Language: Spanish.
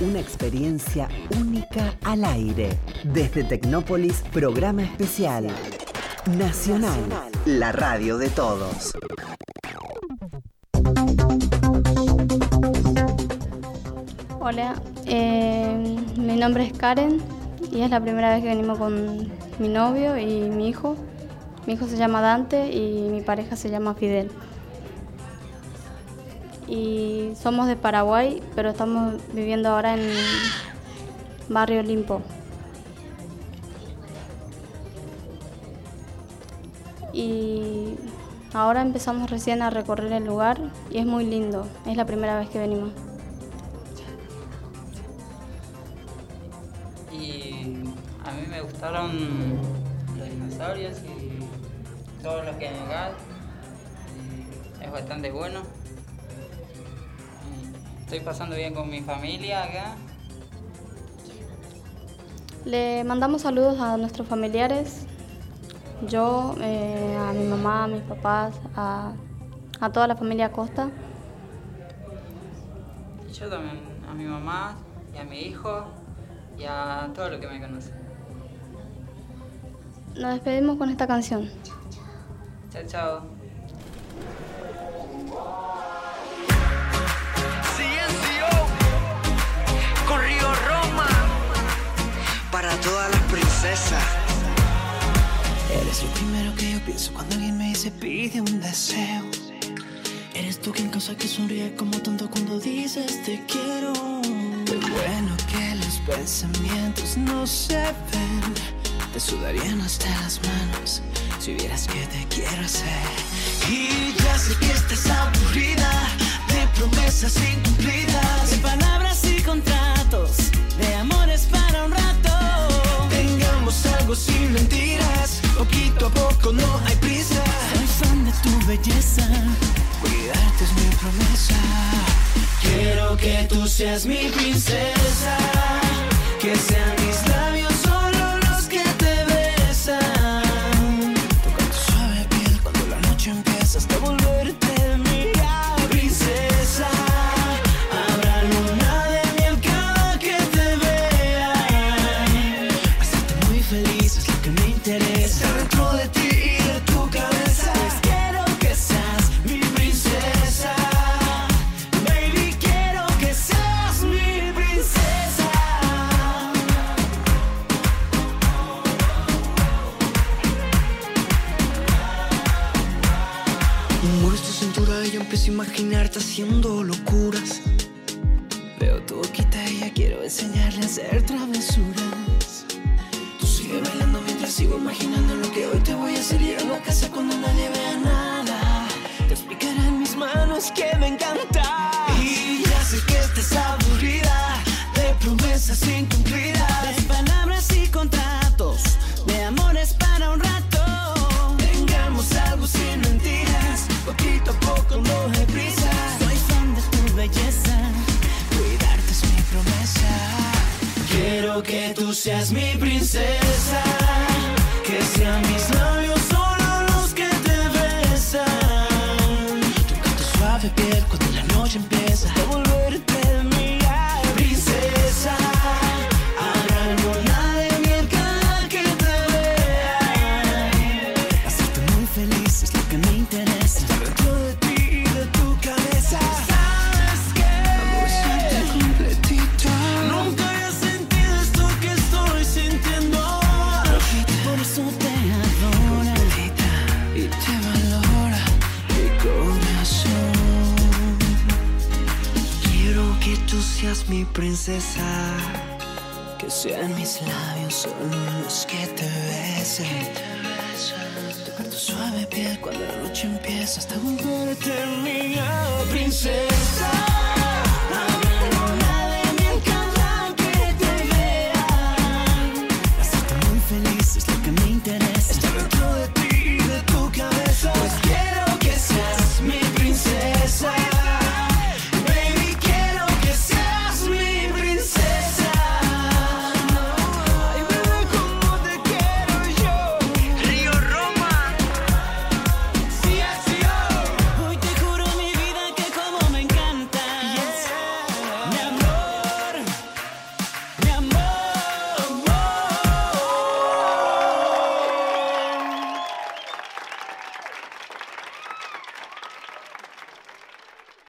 una experiencia única al aire. Desde Tecnópolis, programa especial. Nacional, la radio de todos. Hola, mi nombre es Karen y es la primera vez que venimos con mi novio y mi hijo. Mi hijo se llama Dante y mi pareja se llama Fidel. Y somos de Paraguay, pero estamos viviendo ahora en Barrio Olimpo. Y ahora empezamos recién a recorrer el lugar y es muy lindo, es la primera vez que venimos. Y a mí me gustaron los dinosaurios y todo lo que hay acá. Es bastante bueno. Estoy pasando bien con mi familia acá. Le mandamos saludos a nuestros familiares, yo, a mi mamá, a mis papás, a toda la familia Acosta. Y yo también, a mi mamá y a mi hijo y a todo lo que me conoce. Nos despedimos con esta canción. Chao, chao. Con Río Roma, para todas las princesas. Eres lo primero que yo pienso cuando alguien me dice pide un deseo. Eres tú quien causa que sonríe como tonto cuando dices te quiero. Qué bueno que los pensamientos no se ven. Te sudarían hasta las manos si vieras que te quiero hacer. Y ya sé que estás aburrida de promesas incumplidas, de palabras y contratos, de amores para un rato. Tengamos algo sin mentiras, poquito a poco, no hay prisa. Soy fan de tu belleza, cuidarte es mi promesa. Quiero que tú seas mi princesa, que sean mis labios solo los que te besan. Tocar tu suave piel cuando la noche empieza hasta volverte mía. Princesa, habrá luna de miel cada que te vea. Hacerte muy feliz es lo que me interesa. Estar dentro de ti y de tu cabeza. Pues quiero que seas mi princesa. Baby, quiero que seas mi princesa. Mueves tu cintura y yo empiezo a imaginarte haciendo locuras. Veo tu boquita y ya quiero enseñarle a hacer travesuras. Tú sigue bailando mientras sigo imaginando lo que hoy te voy a hacer. Llegando a casa cuando nadie vea nada, te explicaré en mis manos que me encanta. Y ya sé que estás aburrida de promesas incumplidas, De palabras y contratos, de amores para un rato. tengamos algo sin mentiras, poquito a poco, no hay prisa. Soy fan de tu belleza, cuidarte es mi promesa. Quiero que tú seas mi princesa, que sean mis labios solo los que te besan. Tocar tu suave piel cuando la noche empieza a volverte mía. Princesa, habrá luna de miel cada que te vea. Hacerte muy feliz es lo que me interesa. Estar dentro de ti y de tu cabeza. ¿Sabes qué? Aborrecerte completita. Nunca había sentido esto que estoy sintiendo. Por eso te adora y te valora mi corazón. Quiero que tú seas mi princesa, Que sean mis labios solo los que te besen. Tocar tu suave piel cuando la noche empieza hasta volverte mía. princesa.